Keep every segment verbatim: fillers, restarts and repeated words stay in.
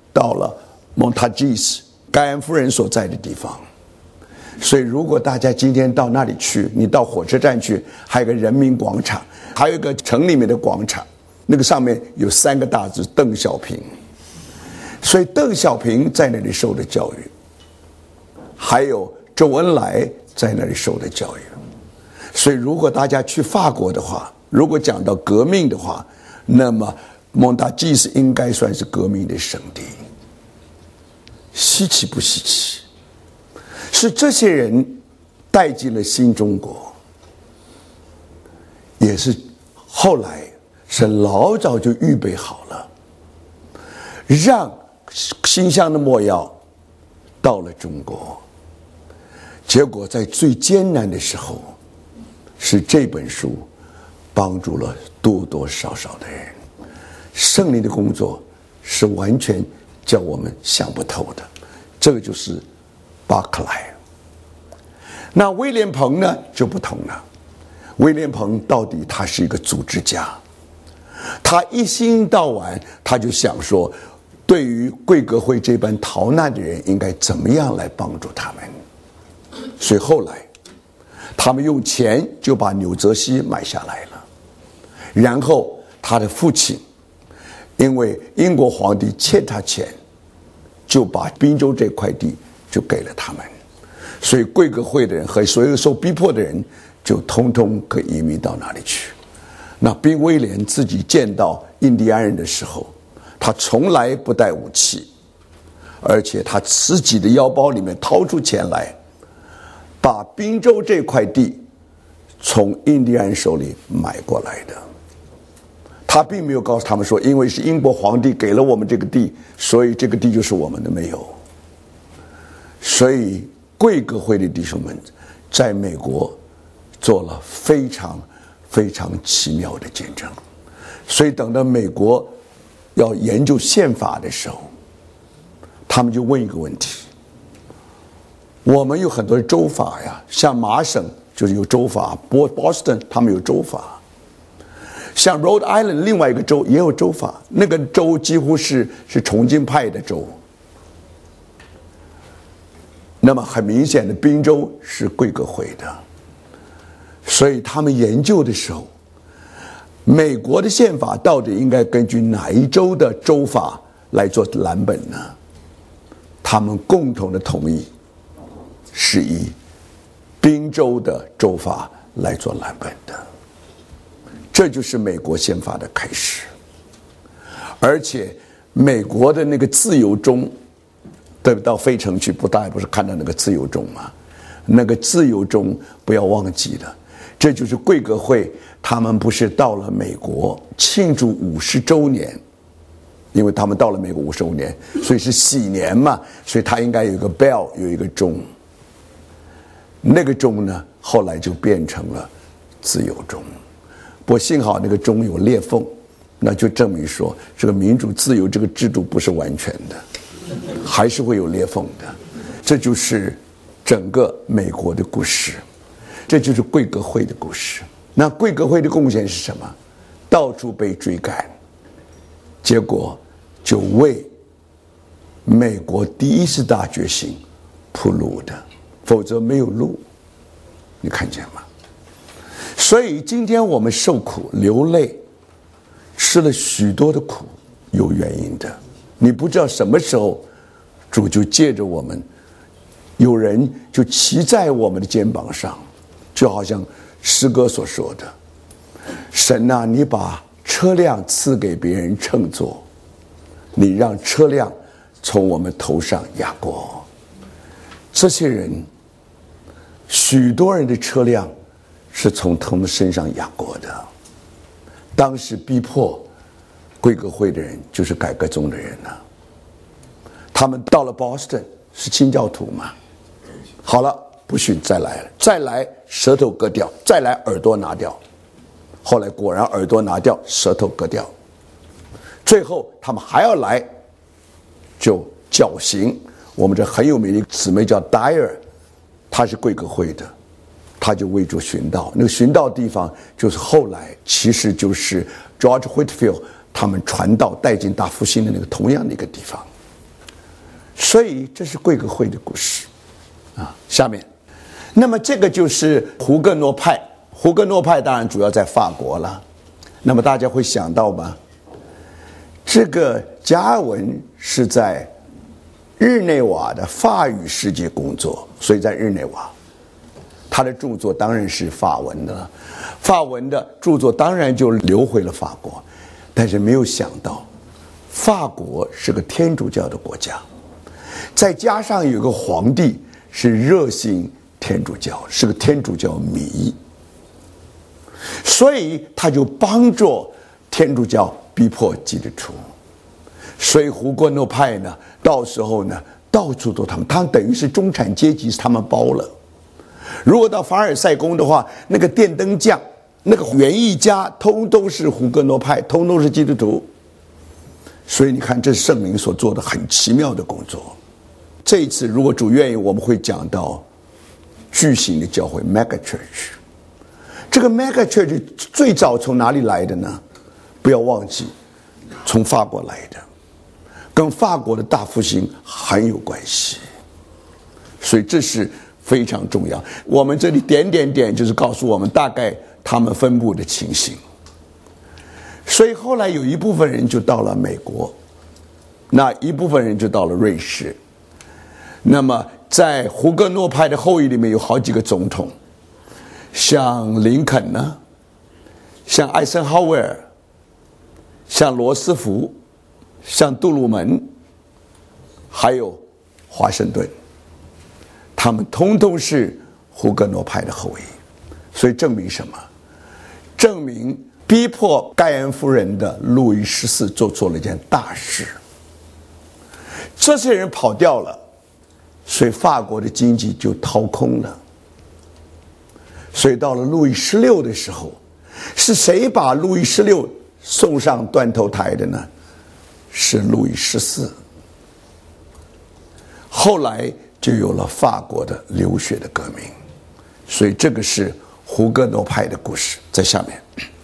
到了蒙塔基斯盖恩夫人所在的地方。所以如果大家今天到那里去，你到火车站去，还有个人民广场，还有一个城里面的广场，那个上面有三个大字邓小平。所以邓小平在那里受的教育，还有周恩来在那里受的教育。所以如果大家去法国的话，如果讲到革命的话，那么蒙塔基斯应该算是革命的圣地。稀奇不稀奇？是这些人带进了新中国，也是后来是老早就预备好了，让新香的墨药到了中国。结果在最艰难的时候，是这本书帮助了多多少少的人。圣灵的工作是完全叫我们想不透的。这个就是巴克莱。那威廉彭呢就不同了。威廉彭到底他是一个组织家，他一心到晚他就想说，对于贵格会这般逃难的人应该怎么样来帮助他们。所以后来他们用钱就把纽泽西买下来了，然后他的父亲因为英国皇帝欠他钱，就把宾州这块地就给了他们。所以贵格会的人和所有受逼迫的人就通通可以移民到哪里去。那宾威廉自己见到印第安人的时候，他从来不带武器，而且他自己的腰包里面掏出钱来，把宾州这块地从印第安人手里买过来的。他并没有告诉他们说，因为是英国皇帝给了我们这个地，所以这个地就是我们的，没有。所以贵格会的弟兄们在美国做了非常非常奇妙的见证。所以等到美国要研究宪法的时候，他们就问一个问题：我们有很多州法呀，像麻省就是有州法，波 Boston 他们有州法，像 Rhode Island 另外一个州也有州法，那个州几乎是是重金派的州。那么很明显的，宾州是贵格会的，所以他们研究的时候，美国的宪法到底应该根据哪一州的州法来做蓝本呢？他们共同的同意是以宾州的州法来做蓝本的。这就是美国宪法的开始。而且美国的那个自由钟，对不？到费城去，不大家不是看到那个自由钟吗？那个自由钟不要忘记了，这就是贵格会他们不是到了美国庆祝五十周年，因为他们到了美国五十周年，所以是喜年嘛，所以他应该有一个 bell， 有一个钟。那个钟呢，后来就变成了自由钟。不过幸好那个钟有裂缝，那就证明说这个民主自由这个制度不是完全的，还是会有裂缝的。这就是整个美国的故事，这就是贵格会的故事。那贵格会的贡献是什么？到处被追赶，结果就为美国第一次大觉醒铺路的，否则没有路。你看见吗？所以今天我们受苦流泪，吃了许多的苦，有原因的。你不知道什么时候主就借着我们，有人就骑在我们的肩膀上，就好像诗歌所说的，神啊，你把车辆赐给别人乘坐，你让车辆从我们头上压过。这些人，许多人的车辆是从他们身上压过的。当时逼迫贵格会的人就是改革宗的人呢、啊。他们到了 Boston 是清教徒嘛，好了，不许再来了，再来舌头割掉，再来耳朵拿掉。后来果然耳朵拿掉，舌头割掉。最后他们还要来，就绞刑。我们这很有名的姊妹叫 Dyer， 她是贵格会的，她就为主寻道。那个寻道地方就是后来其实就是 George Whitefield 他们传道带进大复兴的那个同样的一个地方。 所以这是贵格会的故事啊。下面，那么这个就是胡格诺派。胡格诺派当然主要在法国了。那么大家会想到吗？这个加尔文是在日内瓦的法语世界工作，所以在日内瓦，他的著作当然是法文的了。法文的著作当然就流回了法国，但是没有想到，法国是个天主教的国家，再加上有个皇帝是热心天主教，是个天主教迷，所以他就帮助天主教逼迫基督徒。所以胡格诺派呢，到时候呢，到处都他们，他们等于是中产阶级，是他们包了。如果到凡尔赛宫的话，那个电灯匠、那个园艺家，通都是胡格诺派，通都是基督徒。所以你看，这是圣灵所做的很奇妙的工作。这一次，如果主愿意，我们会讲到巨型的教会 mega church。这个 mega church 最早从哪里来的呢？不要忘记，从法国来的，跟法国的大复兴很有关系。所以这是非常重要。我们这里点点点就是告诉我们大概他们分布的情形。所以后来有一部分人就到了美国，那一部分人就到了瑞士。那么在胡格诺派的后裔里面有好几个总统，像林肯呢，像艾森豪威尔，像罗斯福，像杜鲁门，还有华盛顿，他们通通是胡格诺派的后裔。所以证明什么？证明逼迫盖恩夫人的路易十四做错了一件大事。这些人跑掉了，所以法国的经济就掏空了。所以到了路易十六的时候，是谁把路易十六送上断头台的呢？是路易十四。后来就有了法国的流血的革命。所以这个是胡格诺派的故事，在下面。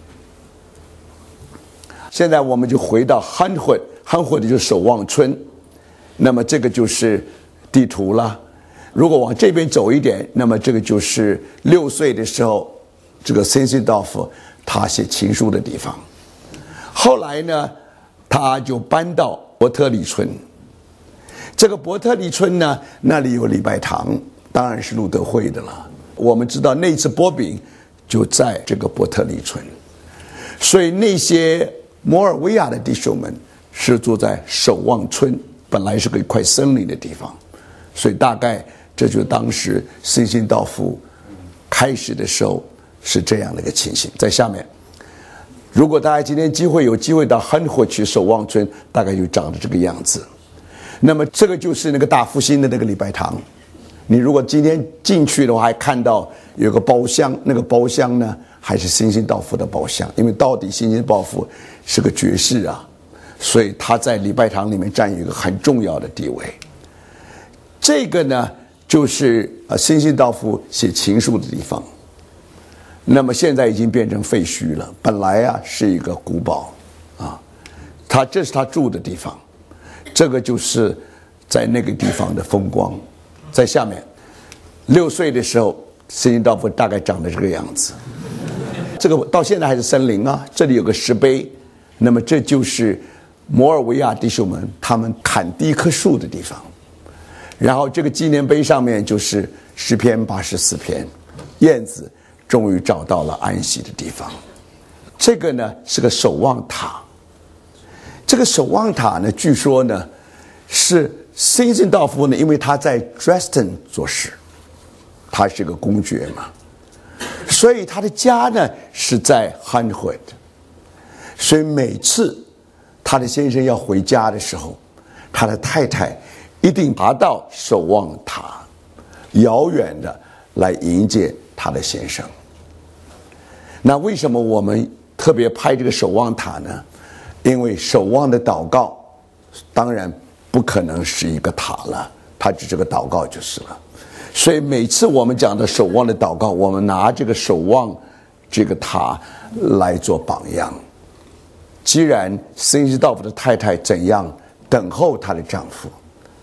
现在我们就回到汉混，汉混的就是守望村。那么这个就是地图了。如果往这边走一点，那么这个就是六岁的时候，这个辛辛道夫他写情书的地方。后来呢，他就搬到伯特利村。这个伯特利村呢，那里有礼拜堂，当然是路德会的了。我们知道那次波饼就在这个伯特利村，所以那些摩尔维亚的弟兄们是住在守望村，本来是个一块森林的地方。所以大概这就是当时辛辛道夫开始的时候是这样的一个情形。在下面，如果大家今天机会有机会到汉霍去守望村，大概就长得这个样子。那么这个就是那个大复兴的那个礼拜堂。你如果今天进去的话，还看到有个包厢，那个包厢呢还是辛辛道夫的包厢，因为到底辛辛道夫是个爵士啊，所以他在礼拜堂里面占有一个很重要的地位。这个呢就是呃辛辛道夫写情书的地方，那么现在已经变成废墟了。本来啊是一个古堡啊，他这是他住的地方，这个就是在那个地方的风光。在下面，六岁的时候，辛辛道夫大概长得这个样子。这个到现在还是森林啊，这里有个石碑，那么这就是摩尔维亚弟兄们他们砍第一棵树的地方。然后这个纪念碑上面就是诗篇八十四篇，燕子终于找到了安息的地方。这个呢是个守望塔，这个守望塔呢，据说呢是辛辛道夫呢，因为他在 Dresden 做事，他是个公爵嘛，所以他的家呢是在 Hanford， 所以每次他的先生要回家的时候，他的太太一定爬到守望塔，遥远的来迎接他的先生。那为什么我们特别拍这个守望塔呢？因为守望的祷告当然不可能是一个塔了，它只是个祷告就是了。所以每次我们讲的守望的祷告，我们拿这个守望这个塔来做榜样。既然辛辛道夫的太太怎样等候她的丈夫，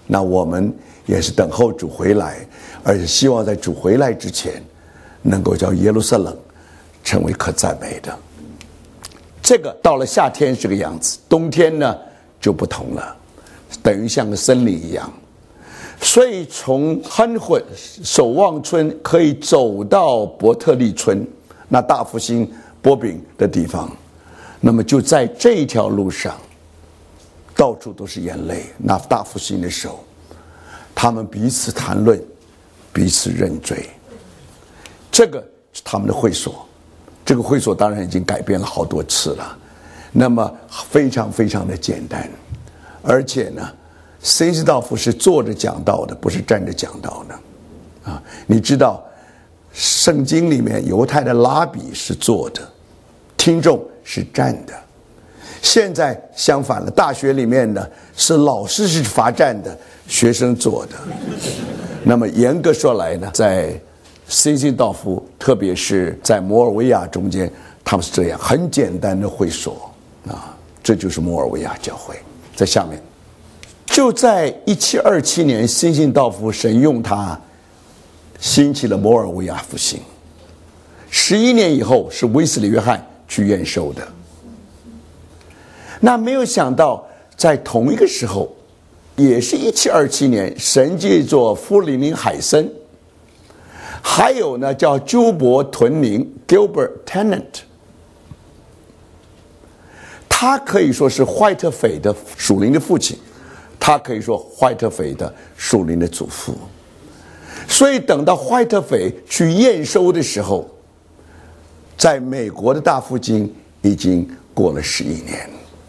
那我们也是等候主回来，而且希望在主回来之前，能够叫耶路撒冷成为可赞美的。这个到了夏天是个样子，冬天呢就不同了，等于像个森林一样。所以从亨混守望村可以走到伯特利村，那大复兴波饼的地方，那么就在这一条路上，到处都是眼泪。那大复兴的时候，他们彼此谈论，彼此认罪。这个是他们的会所，这个会所当然已经改变了好多次了，那么非常非常的简单，而且呢，森斯道夫是坐着讲道的，不是站着讲道的啊。你知道圣经里面犹太的拉比是坐的，听众是站的。现在相反了，大学里面呢是老师是罚站的，学生坐的。那么严格说来呢，在森斯道夫，特别是在摩尔维亚中间，他们是这样很简单的会所啊，这就是摩尔维亚教会。在下面，就在一七二七年，森斯道夫神用他兴起了摩尔维亚复兴。十一年以后是威斯理约翰去验收的。那没有想到，在同一个时候，也是一七二七年，神借着弗里宁海森，还有呢叫鸠伯屯宁 Gilbert Tennant， 他可以说是怀特斐的属灵的父亲，他可以说怀特斐的属灵的祖父。所以等到怀特斐去验收的时候，在美国的大复兴已经过了十一年。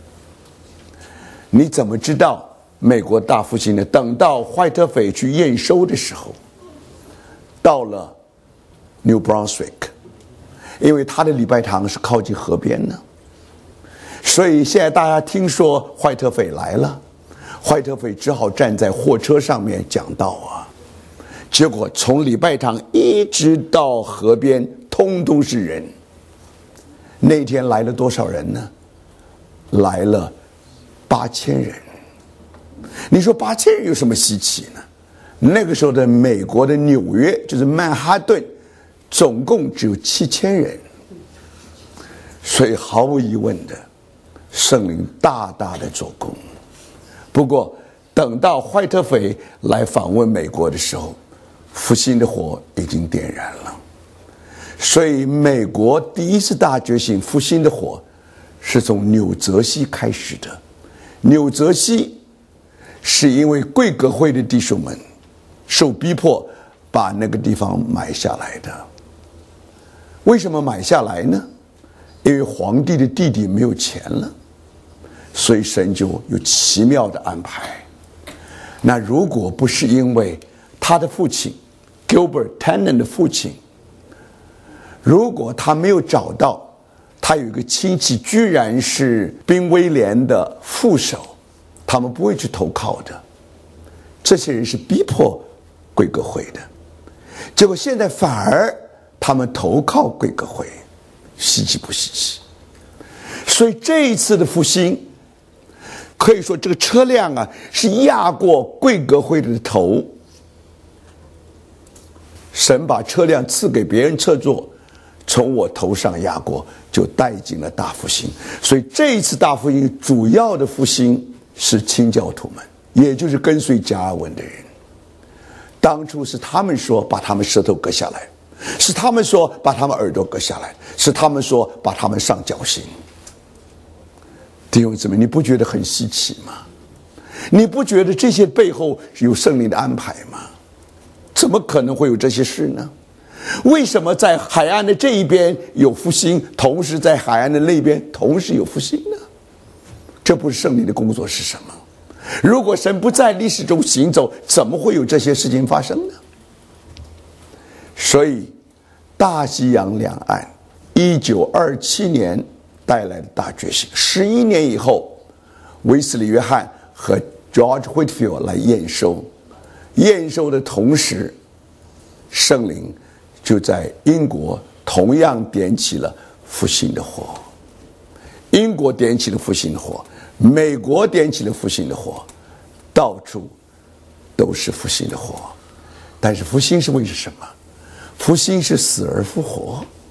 你怎么知道美国大复兴呢？等到怀特斐去验收的时候，到了 New Brunswick， 因为他的礼拜堂是靠近河边呢，所以现在大家听说怀特斐来了，怀特斐只好站在货车上面讲道啊。结果从礼拜堂一直到河边，通通是人。那天来了多少人呢？来了八千人。你说八千人有什么稀奇呢？那个时候的美国的纽约，就是曼哈顿，总共只有七千人。所以毫无疑问的，圣灵大大的做工。不过等到怀特斐来访问美国的时候，复兴的火已经点燃了。所以美国第一次大觉醒复兴的火是从纽泽西开始的。纽泽西是因为贵格会的弟兄们受逼迫把那个地方买下来的。为什么买下来呢？因为皇帝的弟弟没有钱了，所以神就有奇妙的安排。那如果不是因为他的父亲 Gilbert Tennant 的父亲，如果他没有找到他有一个亲戚居然是宾威廉的副手，他们不会去投靠的。这些人是逼迫贵格会的，结果现在反而他们投靠贵格会，稀奇不稀奇？所以这一次的复兴，可以说这个车辆啊是压过贵格会的头。神把车辆赐给别人侧坐，从我头上压过，就带进了大复兴。所以这一次大复兴主要的复兴是清教徒们，也就是跟随加尔文的人。当初是他们说把他们舌头割下来，是他们说把他们耳朵割下来，是他们说把他们上绞刑。弟兄姊妹，你不觉得很稀奇吗？你不觉得这些背后有圣灵的安排吗？怎么可能会有这些事呢？为什么在海岸的这一边有复兴，同时在海岸的那边同时有复兴呢？这不是圣灵的工作是什么？如果神不在历史中行走，怎么会有这些事情发生呢？所以大西洋两岸一九二七年带来的大觉醒，十一年以后，威斯理约翰和 George Whitefield 来验收，验收的同时，圣灵就在英国同样点起了复兴的火。英国点起了复兴的火，美国点起了复兴的火，到处都是复兴的活。但是复兴是为什么？复兴是死而复活。